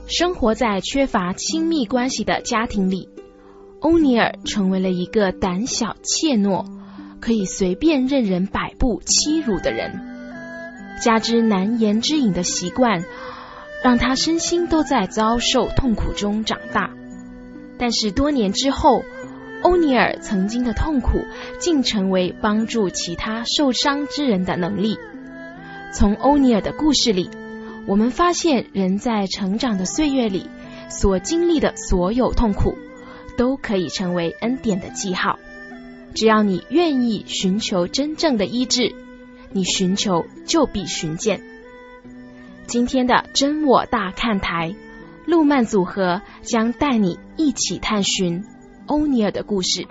生活在缺乏亲密关系的家庭里，欧尼尔成为了一个胆小怯懦，可以随便任人摆布欺辱的人。加之难言之隐的习惯，让他身心都在遭受痛苦中长大。但是多年之后，欧尼尔曾经的痛苦竟成为帮助其他受伤之人的能力。从欧尼尔的故事里，我们发现人在成长的岁月里所经历的所有痛苦，都可以成为恩典的记号。只要你愿意寻求真正的医治，你寻求就必寻见。今天的真我大看台，路曼组合将带你一起探寻欧尼尔的故事。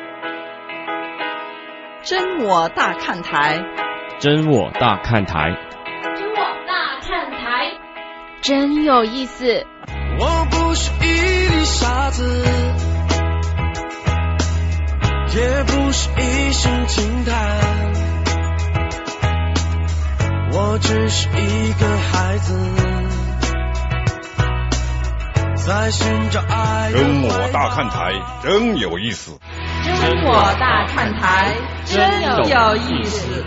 真我大看台， 真我大看台， 真我大看台，真有意思。 我不是一粒沙子，也不是一声轻叹，我只是一个孩子，在寻找爱。 真我大看台真有意思， 真我大看台真有意思。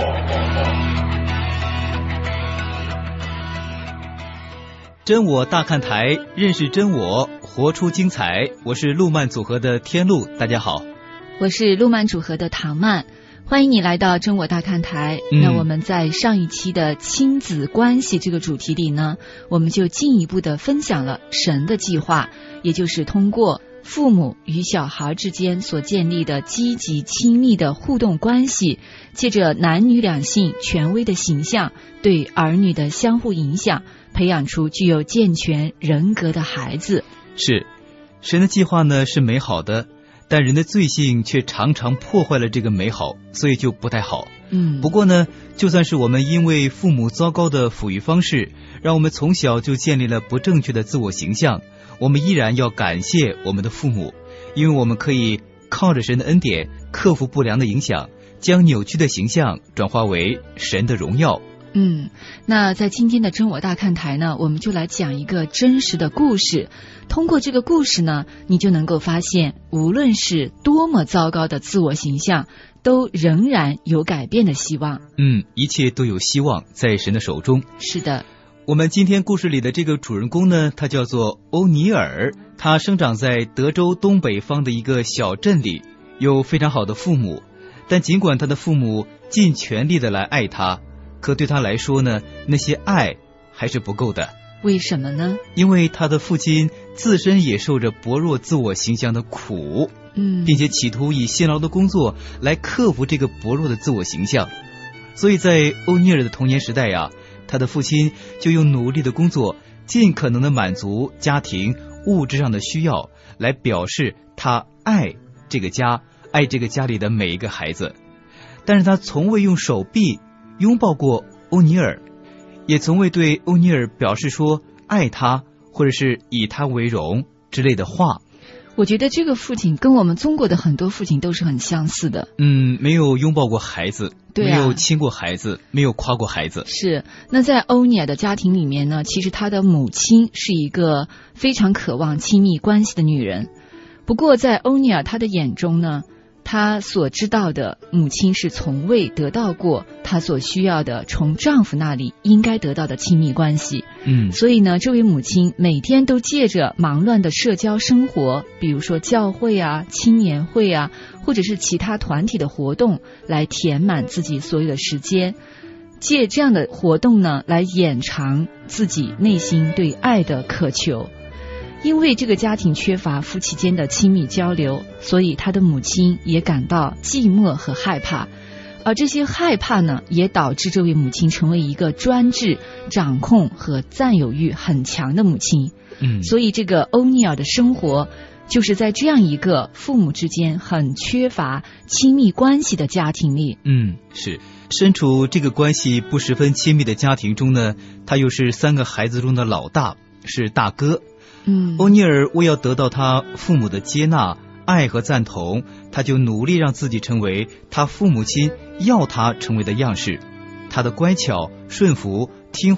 真我大看台，认识真我，活出精彩。我是路曼组合的天路，大家好。 我是路曼组合的唐曼，欢迎你来到真我大看台。那我们在上一期的亲子关系这个主题里呢，我们就进一步的分享了神的计划，也就是通过父母与小孩之间所建立的积极亲密的互动关系，借着男女两性权威的形象对儿女的相互影响，培养出具有健全人格的孩子。 是，神的计划呢是美好的，但人的罪性却常常破坏了这个美好，所以就不太好。不过呢，就算是我们因为父母糟糕的抚育方式，让我们从小就建立了不正确的自我形象，我们依然要感谢我们的父母，因为我们可以靠着神的恩典克服不良的影响，将扭曲的形象转化为神的荣耀。 那在今天的真我大看台呢，我们就来讲一个真实的故事。通过这个故事呢，你就能够发现，无论是多么糟糕的自我形象，都仍然有改变的希望。 一切都有希望，在神的手中。 是的。 我们今天故事里的这个主人公呢，他叫做欧尼尔，他生长在德州东北方的一个小镇里，有非常好的父母，但尽管他的父母尽全力的来爱他，可对他来说呢，那些爱还是不够的。 为什么呢？ 因为他的父亲自身也受着薄弱自我形象的苦，并且企图以辛劳的工作来克服这个薄弱的自我形象。所以在欧尼尔的童年时代呀，他的父亲就用努力的工作，尽可能的满足家庭物质上的需要，来表示他爱这个家，爱这个家里的每一个孩子。但是他从未用手臂拥抱过欧尼尔，也从未对欧尼尔表示说爱他，或者是以他为荣之类的话。 我觉得这个父亲跟我们中国的很多父亲都是很相似的。 没有拥抱过孩子，没有亲过孩子，没有夸过孩子。 是。那在欧尼尔的家庭里面呢，其实他的母亲是一个非常渴望亲密关系的女人。不过在欧尼尔他的眼中呢，她所知道的母亲是从未得到过她所需要的从丈夫那里应该得到的亲密关系。所以呢，这位母亲每天都借着忙乱的社交生活，比如说教会啊、青年会啊，或者是其他团体的活动，来填满自己所有的时间，借这样的活动呢，来掩藏自己内心对爱的渴求。因为这个家庭缺乏夫妻间的亲密交流，所以他的母亲也感到寂寞和害怕，而这些害怕呢，也导致这位母亲成为一个专制、掌控和占有欲很强的母亲。所以这个欧尼尔的生活就是在这样一个父母之间很缺乏亲密关系的家庭里。 是。身处这个关系不十分亲密的家庭中呢，他又是3个孩子中的老大，是大哥。欧尼尔为要得到他父母的接纳、爱和赞同，他就努力让自己成为他父母亲要他成为的样式。他的乖巧、顺服、听话，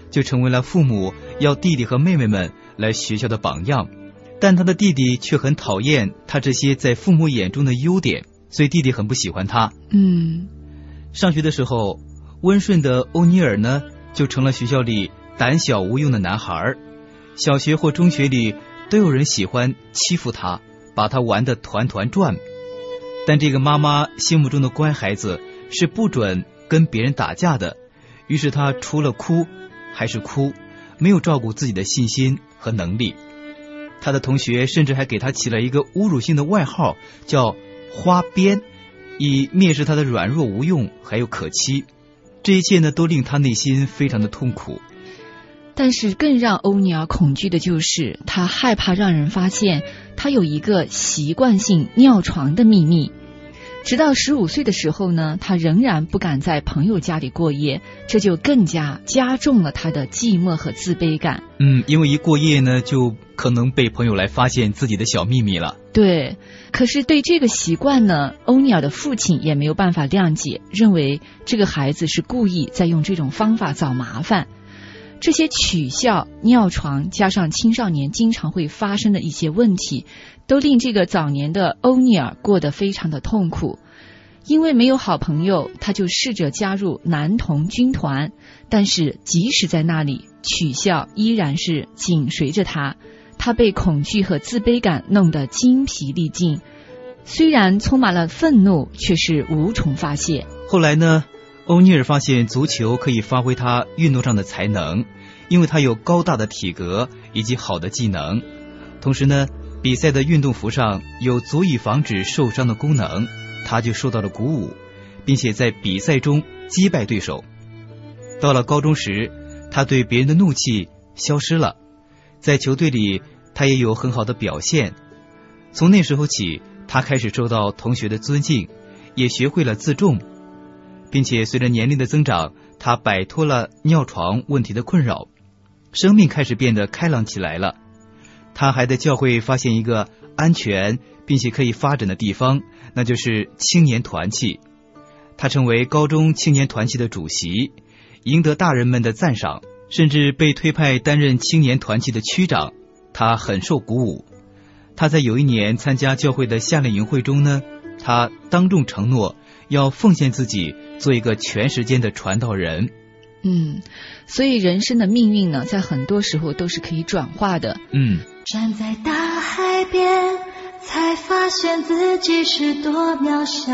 就成为了父母要弟弟和妹妹们来学校的榜样。但他的弟弟却很讨厌他这些在父母眼中的优点，所以弟弟很不喜欢他。上学的时候，温顺的欧尼尔呢，就成了学校里胆小无用的男孩。小学或中学里都有人喜欢欺负他，把他玩得团团转。但这个妈妈心目中的乖孩子是不准跟别人打架的，于是他除了哭还是哭，没有照顾自己的信心和能力。他的同学甚至还给他起了一个侮辱性的外号，叫花边，以蔑视他的软弱无用还有可欺。这一切呢，都令他内心非常的痛苦。 但是更让欧尼尔恐惧的就是他害怕让人发现他有一个习惯性尿床的秘密。直到15岁的时候呢，他仍然不敢在朋友家里过夜，这就更加重了他的寂寞和自卑感。 因为一过夜呢，就可能被朋友来发现自己的小秘密了。 对，可是对这个习惯呢，欧尼尔的父亲也没有办法谅解，认为这个孩子是故意在用这种方法找麻烦。这些取笑、尿床加上青少年经常会发生的一些问题，都令这个早年的欧尼尔过得非常的痛苦。因为没有好朋友，他就试着加入男童军团，但是即使在那里，取笑依然是紧随着他。他被恐惧和自卑感弄得精疲力尽，虽然充满了愤怒，却是无从发泄。 后来呢，欧尼尔发现足球可以发挥他运动上的才能，因为他有高大的体格以及好的技能。同时呢，比赛的运动服上有足以防止受伤的功能，他就受到了鼓舞，并且在比赛中击败对手。到了高中时，他对别人的怒气消失了，在球队里他也有很好的表现。从那时候起，他开始受到同学的尊敬，也学会了自重，并且随着年龄的增长，他摆脱了尿床问题的困扰，生命开始变得开朗起来了。他还在教会发现一个安全并且可以发展的地方，那就是青年团契。他成为高中青年团契的主席，赢得大人们的赞赏，甚至被推派担任青年团契的区长。他很受鼓舞。他在有一年参加教会的夏令营会中呢，他当众承诺要奉献自己，做一个全时间的传道人。 所以人生的命运呢，在很多时候都是可以转化的。 站在大海边，才发现自己是多渺小；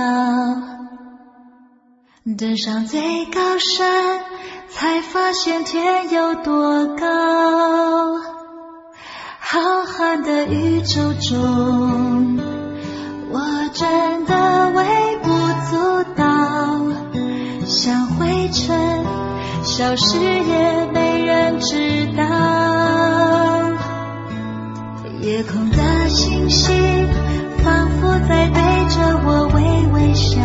登上最高山，才发现天有多高。浩瀚的宇宙中，我真的微不足道，像灰尘消失也没人知道。夜空的星星仿佛在对着我微微笑，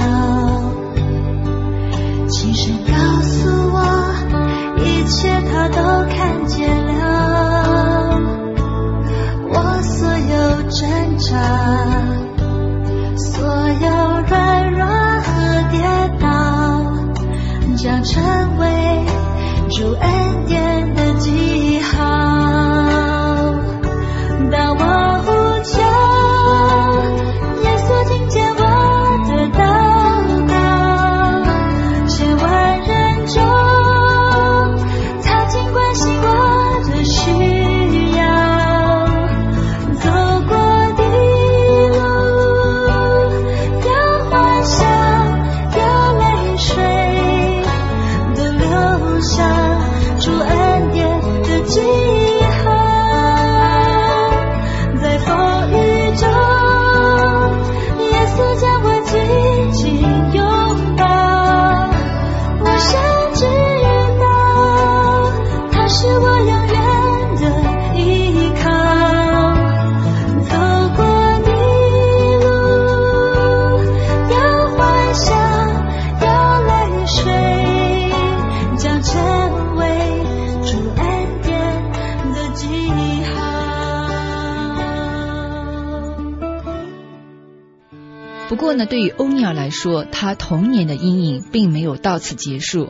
轻声告诉我一切它都看见了。我所有挣扎，所有软弱和跌倒，将成为主恩典的记号。当我呼求，耶稣听见我的祷告，千万人中，他尽关心我的需要。走过的路，有欢笑，有泪水，都留下主恩典的记号。在风雨中，耶稣将我紧紧拥抱，我深知道他是我永远的依靠。走过的路，有欢笑，有泪水，将成为主恩典的记号。 不过呢，对于欧尼尔来说，他童年的阴影并没有到此结束。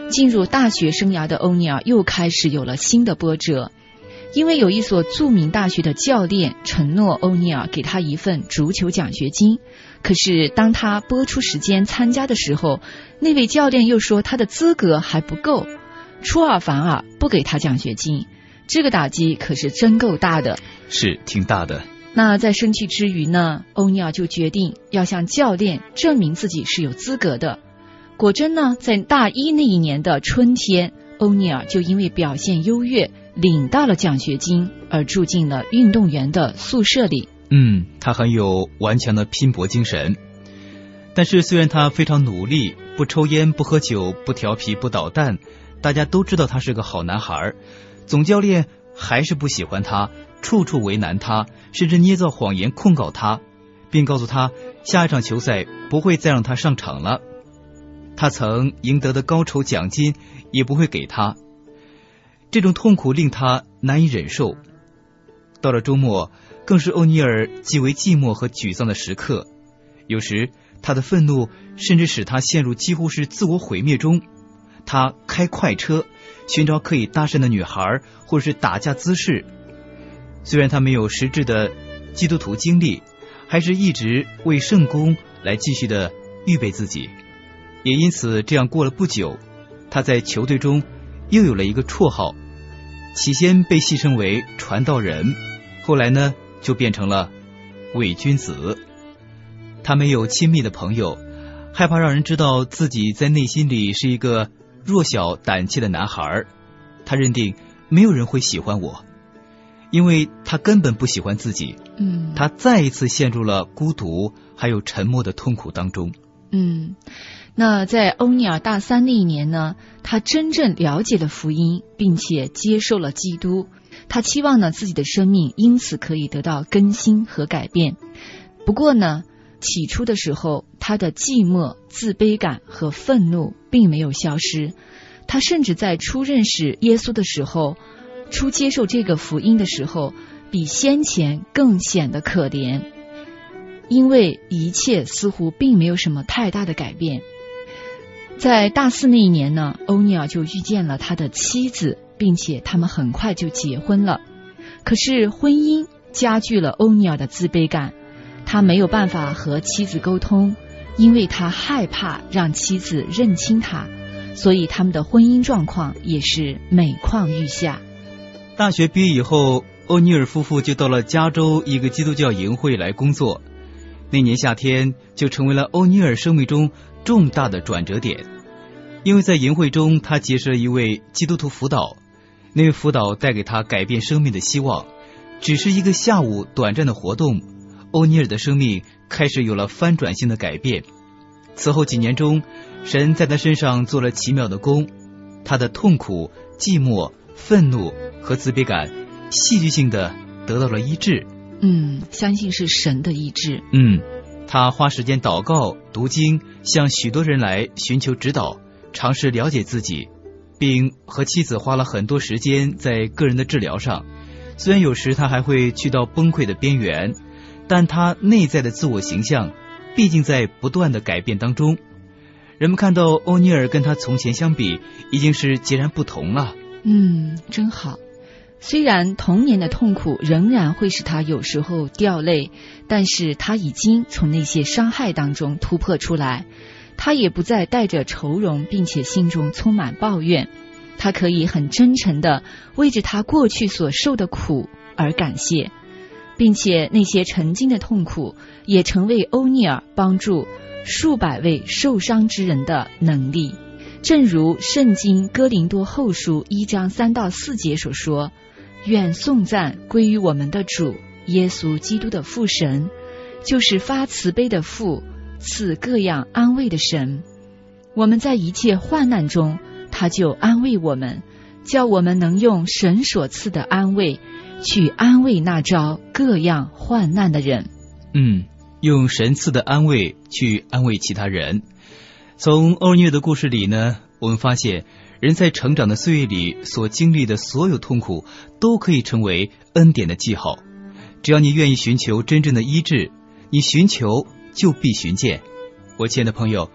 进入大学生涯的欧尼尔又开始有了新的波折，因为有一所著名大学的教练承诺欧尼尔给他一份足球奖学金，可是当他拨出时间参加的时候，那位教练又说他的资格还不够，出尔反尔不给他奖学金，这个打击可是真够大的。 是挺大的。 那在生气之余呢，欧尼尔就决定要向教练证明自己是有资格的。果真呢，在大一那一年的春天，欧尼尔就因为表现优越领到了奖学金，而住进了运动员的宿舍里。 他很有顽强的拼搏精神。但是虽然他非常努力，不抽烟不喝酒不调皮不捣蛋，大家都知道他是个好男孩，总教练还是不喜欢他，处处为难他，甚至捏造谎言控告他，并告诉他下一场球赛不会再让他上场了，他曾赢得的高酬奖金也不会给他。这种痛苦令他难以忍受。到了周末，更是欧尼尔极为寂寞和沮丧的时刻，有时他的愤怒甚至使他陷入几乎是自我毁灭中。他开快车寻找可以搭讪的女孩，或者是打架滋事。虽然他没有实质的基督徒经历，还是一直为圣工来继续的预备自己。也因此这样过了不久，他在球队中又有了一个绰号，起先被戏称为传道人，后来呢就变成了伪君子。他没有亲密的朋友，害怕让人知道自己在内心里是一个弱小胆怯的男孩。他认定没有人会喜欢我，因为他根本不喜欢自己。他再一次陷入了孤独还有沉默的痛苦当中。 那在欧尼尔大三那一年呢，他真正了解了福音，并且接受了基督。他期望呢自己的生命因此可以得到更新和改变。不过呢，起初的时候，他的寂寞、自卑感和愤怒并没有消失。他甚至在初认识耶稣的时候，初接受这个福音的时候，比先前更显得可怜，因为一切似乎并没有什么太大的改变。在大四那一年呢，欧尼尔就遇见了他的妻子，并且他们很快就结婚了。可是婚姻加剧了欧尼尔的自卑感，他没有办法和妻子沟通，因为他害怕让妻子认清他，所以他们的婚姻状况也是每况愈下。 大学毕业以后，欧尼尔夫妇就到了加州一个基督教营会来工作。那年夏天就成为了欧尼尔生命中重大的转折点，因为在营会中他结识了一位基督徒辅导，那位辅导带给他改变生命的希望。只是一个下午短暂的活动，欧尼尔的生命开始有了翻转性的改变。此后几年中，神在他身上做了奇妙的工，他的痛苦、寂寞、愤怒和自卑感戏剧性的得到了医治。 相信是神的医治。 他花时间祷告、读经，向许多人来寻求指导，尝试了解自己，并和妻子花了很多时间在个人的治疗上。虽然有时他还会去到崩溃的边缘，但他内在的自我形象毕竟在不断的改变当中。人们看到欧尼尔跟他从前相比已经是截然不同了。 真好。虽然童年的痛苦仍然会使他有时候掉泪，但是他已经从那些伤害当中突破出来。他也不再带着愁容，并且心中充满抱怨。他可以很真诚地为着他过去所受的苦而感谢，并且那些曾经的痛苦也成为欧尼尔帮助数百位受伤之人的能力。正如圣经哥林多后书1章3到4节所说，愿颂赞归于我们的主耶稣基督的父神，就是发慈悲的父，赐各样安慰的神。我们在一切患难中，他就安慰我们，叫我们能用神所赐的安慰去安慰那遭各样患难的人。 用神赐的安慰去安慰其他人。从欧尼尔的故事里呢，我们发现人在成长的岁月里所经历的所有痛苦都可以成为恩典的记号。只要你愿意寻求真正的医治，你寻求就必寻见。我亲爱的朋友，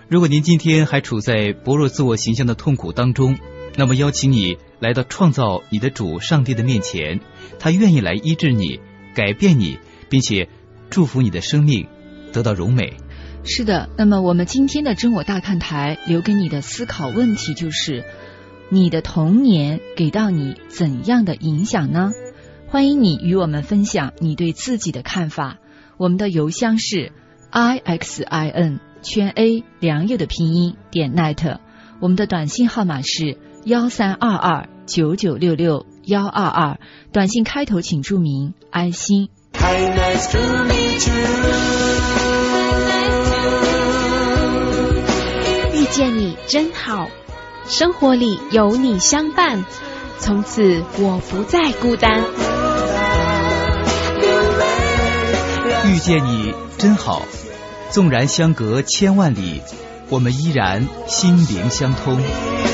如果您今天还处在薄弱自我形象的痛苦当中，那么邀请你来到创造你的主上帝的面前，他愿意来医治你，改变你，并且祝福你的生命得到荣美。 是的，那么我们今天的真我大看台留给你的思考问题就是：你的童年给到你怎样的影响呢？欢迎你与我们分享你对自己的看法。我们的邮箱是 IXIN_A 良友的拼音.net， 我们的短信号码是132299662122，短信开头请注明爱心。 Nice to meet you。 遇见你真好，生活里有你相伴，从此我不再孤单。 遇见你真好，纵然相隔千万里，我们依然心灵相通。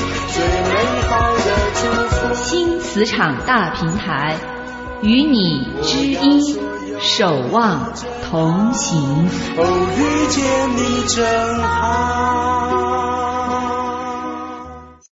新磁场大平台，与你知音，守望同行。 遇见你真好。